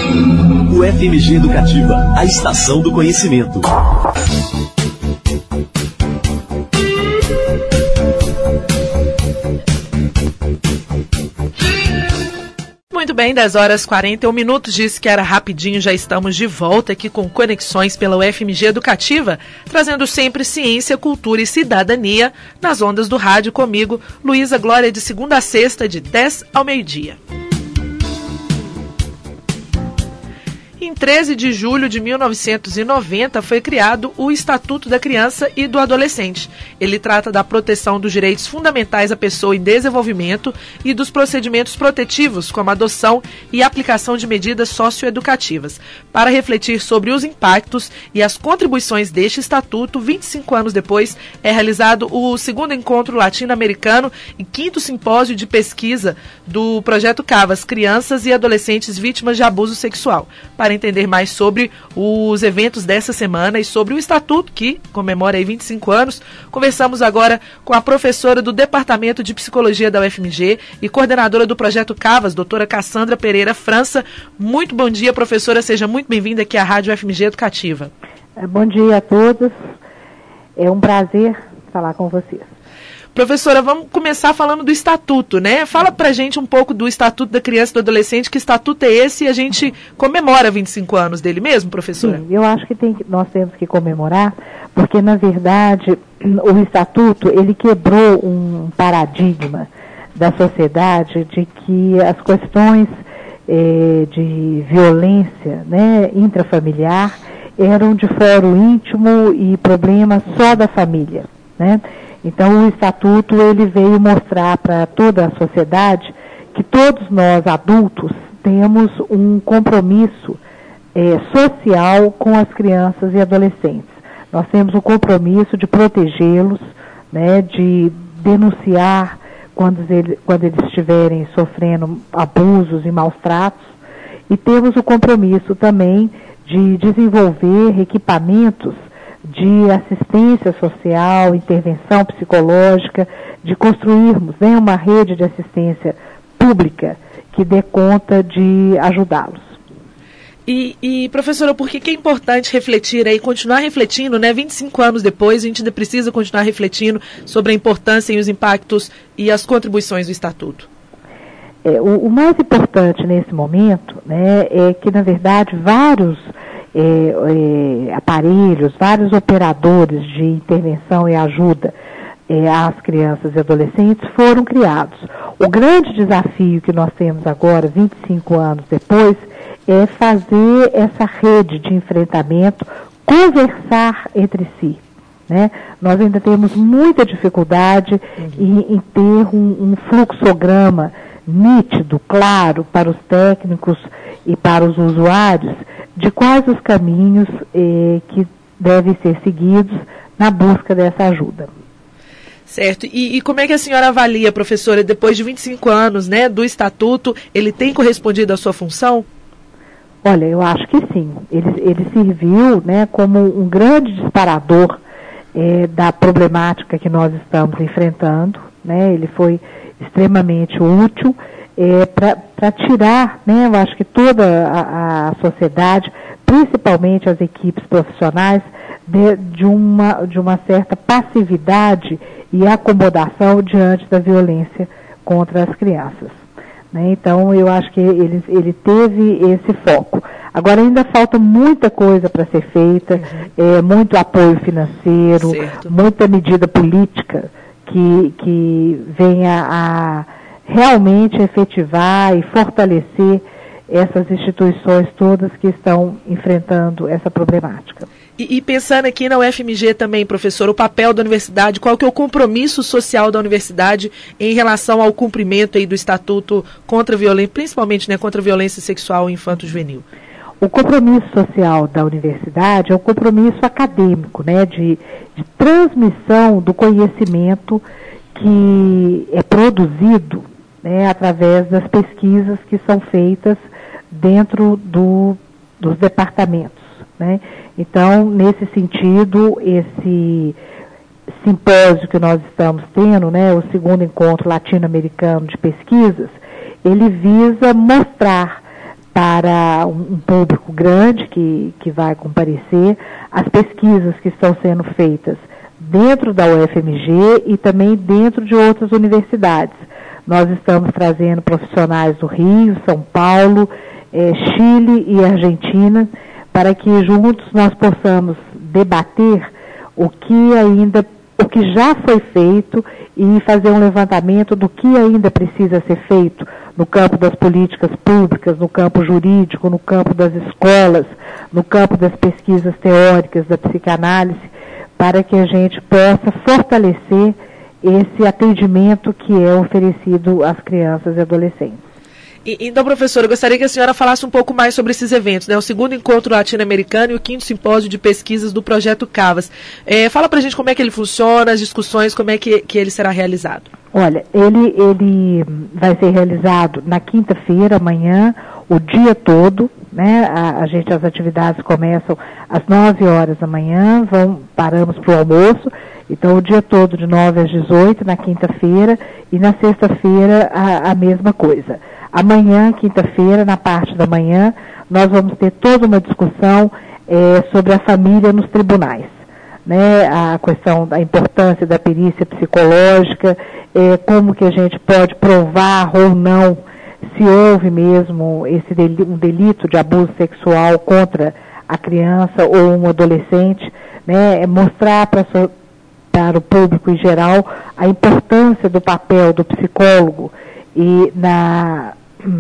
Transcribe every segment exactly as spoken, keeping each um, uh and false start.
U F M G Educativa, a estação do conhecimento. Muito bem, dez horas e quarenta e um minutos, disse que era rapidinho, já estamos de volta aqui com Conexões pela U F M G Educativa, trazendo sempre ciência, cultura e cidadania nas ondas do rádio comigo, Luísa Glória, de segunda a sexta, de dez ao meio-dia. Em treze de julho de mil novecentos e noventa foi criado o Estatuto da Criança e do Adolescente. Ele trata da proteção dos direitos fundamentais à pessoa em desenvolvimento e dos procedimentos protetivos, como adoção e aplicação de medidas socioeducativas. Para refletir sobre os impactos e as contribuições deste estatuto, vinte e cinco anos depois, é realizado o segundo encontro latino-americano e quinto simpósio de pesquisa do Projeto Cavas, Crianças e Adolescentes Vítimas de Abuso Sexual. Para entender mais sobre os eventos dessa semana e sobre o Estatuto, que comemora aí vinte e cinco anos, conversamos agora com a professora do Departamento de Psicologia da U F M G e coordenadora do Projeto Cavas, doutora Cassandra Pereira França. Muito bom dia, professora, seja muito bem-vinda aqui à Rádio U F M G Educativa. Bom dia a todos, é um prazer falar com vocês. Professora, vamos começar falando do Estatuto, né? Fala pra gente um pouco do Estatuto da Criança e do Adolescente, que estatuto é esse e a gente comemora vinte e cinco anos dele mesmo, professora? Sim, eu acho que tem, nós temos que comemorar, porque na verdade o Estatuto, ele quebrou um paradigma da sociedade de que as questões eh, de violência, né, intrafamiliar eram de fórum íntimo e problemas só da família, né? Então, o Estatuto, ele veio mostrar para toda a sociedade que todos nós, adultos, temos um compromisso é, social com as crianças e adolescentes. Nós temos o compromisso de protegê-los, né, de denunciar quando eles, quando eles estiverem sofrendo abusos e maus tratos, e temos o compromisso também de desenvolver equipamentos de assistência social, intervenção psicológica, de construirmos, né, uma rede de assistência pública que dê conta de ajudá-los. E, e, professora, por que, que é importante refletir aí, continuar refletindo, né? vinte e cinco anos depois, a gente ainda precisa continuar refletindo sobre a importância e os impactos e as contribuições do Estatuto? É, o, o mais importante nesse momento, né, é que, na verdade, vários É, é, aparelhos, vários operadores de intervenção e ajuda é, às crianças e adolescentes foram criados. O grande desafio que nós temos agora, vinte e cinco anos depois, é fazer essa rede de enfrentamento conversar entre si, né? Nós ainda temos muita dificuldade uhum. em, em ter um, um fluxograma nítido, claro, para os técnicos e para os usuários, de quais os caminhos eh, que devem ser seguidos na busca dessa ajuda. Certo. E, e como é que a senhora avalia, professora, depois de vinte e cinco anos, né, do Estatuto, ele tem correspondido à sua função? Olha, eu acho que sim. Ele, ele serviu, né, como um grande disparador eh, da problemática que nós estamos enfrentando, né? Ele foi extremamente útil é, para tirar, né, eu acho que toda a, a sociedade, principalmente as equipes profissionais, de, de, uma, de uma certa passividade e acomodação diante da violência contra as crianças, né? Então, eu acho que ele, ele teve esse foco. Agora, ainda falta muita coisa para ser feita, uhum. é, muito apoio financeiro, certo. Muita medida política que, que venha a realmente efetivar e fortalecer essas instituições todas que estão enfrentando essa problemática. E, e pensando aqui na U F M G também, professor, o papel da universidade, qual que é o compromisso social da universidade em relação ao cumprimento aí do Estatuto contra a violência, principalmente, né, contra a violência sexual infanto-juvenil? O compromisso social da universidade é um compromisso acadêmico, né, de, de transmissão do conhecimento que é produzido, né, através das pesquisas que são feitas dentro do, dos departamentos, né? Então, nesse sentido, esse simpósio que nós estamos tendo, né, o segundo encontro latino-americano de pesquisas, ele visa mostrar para um, um público grande que, que vai comparecer, as pesquisas que estão sendo feitas dentro da U F M G e também dentro de outras universidades. Nós estamos trazendo profissionais do Rio, São Paulo, eh, Chile e Argentina, para que juntos nós possamos debater o que ainda, o que já foi feito e fazer um levantamento do que ainda precisa ser feito no campo das políticas públicas, no campo jurídico, no campo das escolas, no campo das pesquisas teóricas, da psicanálise, para que a gente possa fortalecer esse atendimento que é oferecido às crianças e adolescentes. E, então, professora, eu gostaria que a senhora falasse um pouco mais sobre esses eventos, né? O segundo encontro latino-americano e o quinto simpósio de pesquisas do Projeto Cavas. É, fala pra gente como é que ele funciona, as discussões, como é que, que ele será realizado. Olha, ele, ele vai ser realizado na quinta-feira, amanhã, o dia todo, né? A, a gente, as atividades começam às nove horas da manhã, vão, paramos para o almoço, então o dia todo de nove às dezoito, na quinta-feira, e na sexta-feira a, a mesma coisa. Amanhã, quinta-feira, na parte da manhã, nós vamos ter toda uma discussão é, sobre a família nos tribunais, né? A questão da importância da perícia psicológica, é, como que a gente pode provar ou não se houve mesmo esse delito, um delito de abuso sexual contra a criança ou um adolescente, né? É mostrar para, para o público em geral a importância do papel do psicólogo e na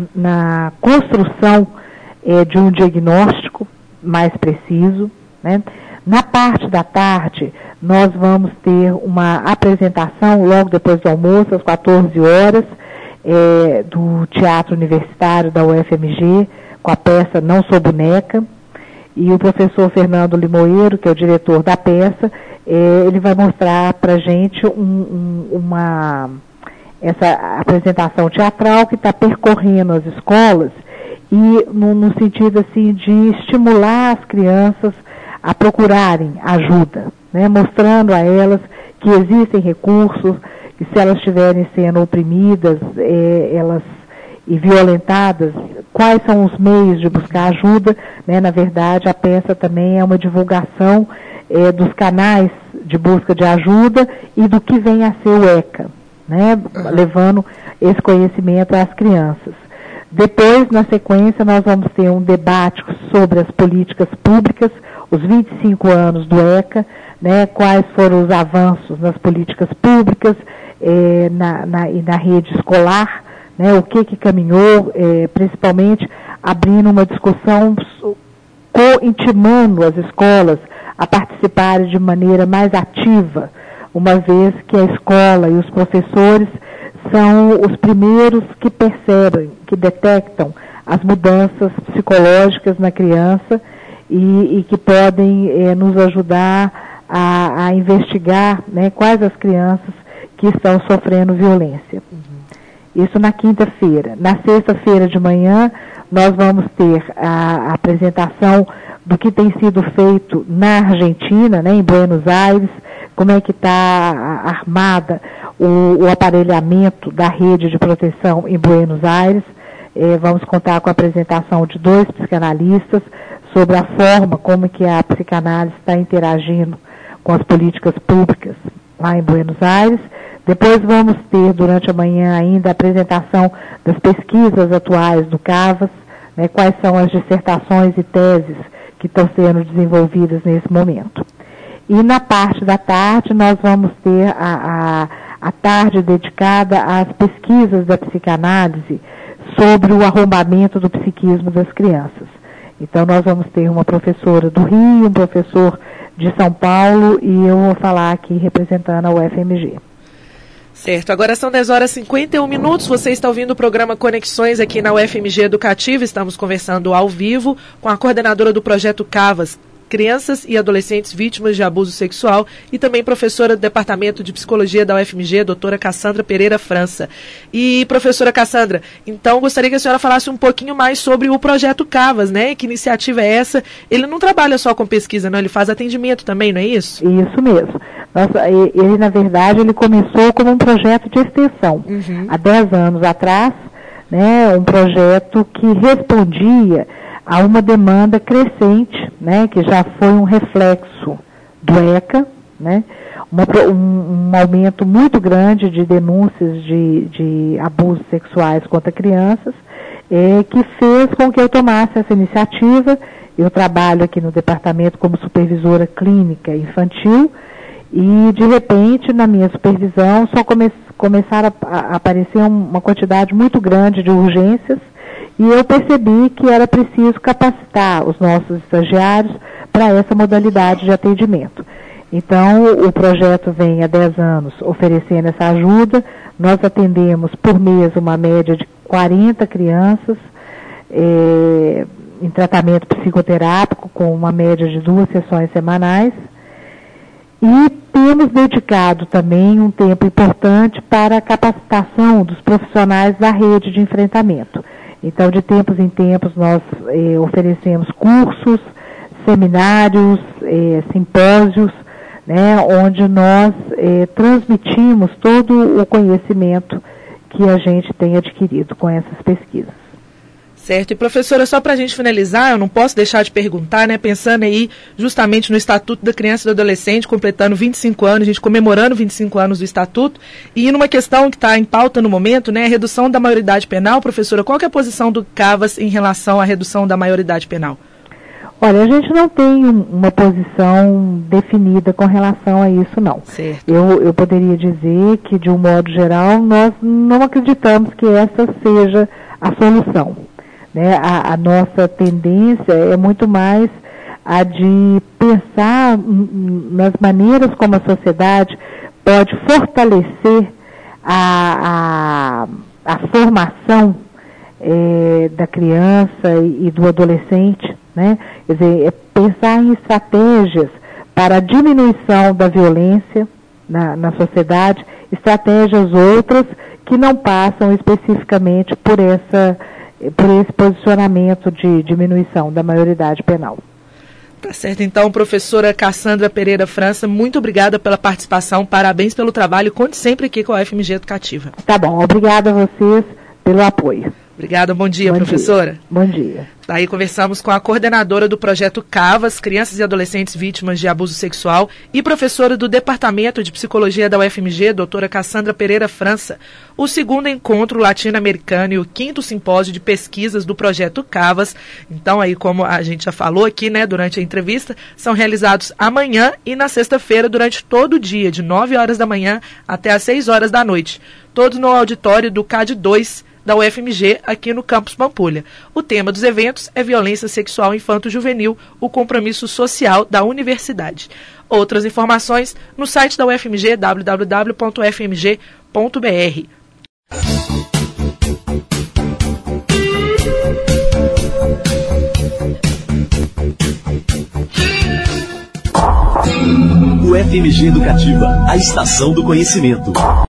na construção eh, de um diagnóstico mais preciso, né? Na parte da tarde, nós vamos ter uma apresentação logo depois do almoço, às quatorze horas, eh, do Teatro Universitário da U F M G, com a peça Não Sou Boneca, e o professor Fernando Limoeiro, que é o diretor da peça, eh, ele vai mostrar para a gente um, um, uma... essa apresentação teatral que está percorrendo as escolas e no, no sentido assim de estimular as crianças a procurarem ajuda, né? Mostrando a elas que existem recursos, que se elas estiverem sendo oprimidas é, elas, e violentadas, quais são os meios de buscar ajuda, né? Na verdade, a peça também é uma divulgação é, dos canais de busca de ajuda e do que vem a ser o ECA. Né, levando esse conhecimento às crianças. Depois, na sequência, nós vamos ter um debate sobre as políticas públicas, os vinte e cinco anos do ECA, né, quais foram os avanços nas políticas públicas eh, na, na, e na rede escolar, né, o que que caminhou, eh, principalmente abrindo uma discussão, intimando as escolas a participarem de maneira mais ativa, uma vez que a escola e os professores são os primeiros que percebem, que detectam as mudanças psicológicas na criança e, e que podem eh, nos ajudar a, a investigar, né, quais as crianças que estão sofrendo violência. Uhum. Isso na quinta-feira. Na sexta-feira de manhã, nós vamos ter a, a apresentação do que tem sido feito na Argentina, né, em Buenos Aires, como é que está armada o, o aparelhamento da rede de proteção em Buenos Aires. Eh, vamos contar com a apresentação de dois psicanalistas sobre a forma como que a psicanálise está interagindo com as políticas públicas lá em Buenos Aires. Depois vamos ter, durante a manhã ainda, a apresentação das pesquisas atuais do Cavas, né, quais são as dissertações e teses que estão sendo desenvolvidas nesse momento. E na parte da tarde nós vamos ter a, a, a tarde dedicada às pesquisas da psicanálise sobre o arrombamento do psiquismo das crianças. Então nós vamos ter uma professora do Rio, um professor de São Paulo e eu vou falar aqui representando a U F M G. Certo, agora são dez horas e cinquenta e um minutos, você está ouvindo o programa Conexões aqui na U F M G Educativa, estamos conversando ao vivo com a coordenadora do Projeto Cavas, crianças e adolescentes vítimas de abuso sexual e também professora do Departamento de Psicologia da U F M G, doutora Cassandra Pereira França. E, professora Cassandra, então gostaria que a senhora falasse um pouquinho mais sobre o Projeto Cavas, né? Que iniciativa é essa? Ele não trabalha só com pesquisa, não? Ele faz atendimento também, não é isso? Isso mesmo. Nossa, ele, na verdade, ele começou como um projeto de extensão. Uhum. Há dez anos atrás, né, um projeto que respondia a uma demanda crescente, né, que já foi um reflexo do ECA, né, uma, um, um aumento muito grande de denúncias de, de abusos sexuais contra crianças, é, que fez com que eu tomasse essa iniciativa. Eu trabalho aqui no departamento como supervisora clínica infantil e, de repente, na minha supervisão, só come, começaram a, a aparecer uma quantidade muito grande de urgências e eu percebi que era preciso capacitar os nossos estagiários para essa modalidade de atendimento. Então, o projeto vem há dez anos oferecendo essa ajuda. Nós atendemos por mês uma média de quarenta crianças é, em tratamento psicoterápico, com uma média de duas sessões semanais. E temos dedicado também um tempo importante para a capacitação dos profissionais da rede de enfrentamento. Então, de tempos em tempos, nós eh, oferecemos cursos, seminários, eh, simpósios, né, onde nós eh, transmitimos todo o conhecimento que a gente tem adquirido com essas pesquisas. Certo. E, professora, só para a gente finalizar, eu não posso deixar de perguntar, né, pensando aí justamente no Estatuto da Criança e do Adolescente, completando vinte e cinco anos, a gente comemorando vinte e cinco anos do Estatuto, e numa questão que está em pauta no momento, né, a redução da maioridade penal. Professora, qual que é a posição do CAVAS em relação à redução da maioridade penal? Olha, a gente não tem uma posição definida com relação a isso, não. Certo. Eu, eu poderia dizer que, de um modo geral, nós não acreditamos que essa seja a solução. Né? A, a nossa tendência é muito mais a de pensar nas maneiras como a sociedade pode fortalecer a, a, a formação é, da criança e, e do adolescente, né? Quer dizer, é pensar em estratégias para a diminuição da violência na, na sociedade, estratégias outras que não passam especificamente por essa por esse posicionamento de diminuição da maioridade penal. Tá certo, então, professora Cassandra Pereira França, muito obrigada pela participação, parabéns pelo trabalho, conte sempre aqui com a U F M G Educativa. Tá bom, obrigada a vocês pelo apoio. Obrigada, bom dia, bom professora. Dia. Bom dia. Daí conversamos com a coordenadora do projeto CAVAS, Crianças e Adolescentes Vítimas de Abuso Sexual, e professora do Departamento de Psicologia da U F M G, doutora Cassandra Pereira França, o segundo encontro latino-americano e o quinto simpósio de pesquisas do projeto CAVAS. Então, aí, como a gente já falou aqui, né, durante a entrevista, são realizados amanhã e na sexta-feira, durante todo o dia, de nove horas da manhã até às seis horas da noite. Todos no auditório do C A D dois, da U F M G, aqui no Campus Pampulha. O tema dos eventos é violência sexual infanto-juvenil, o compromisso social da universidade. Outras informações no site da U F M G, w w w ponto u f m g ponto b r. U F M G Educativa, a estação do conhecimento.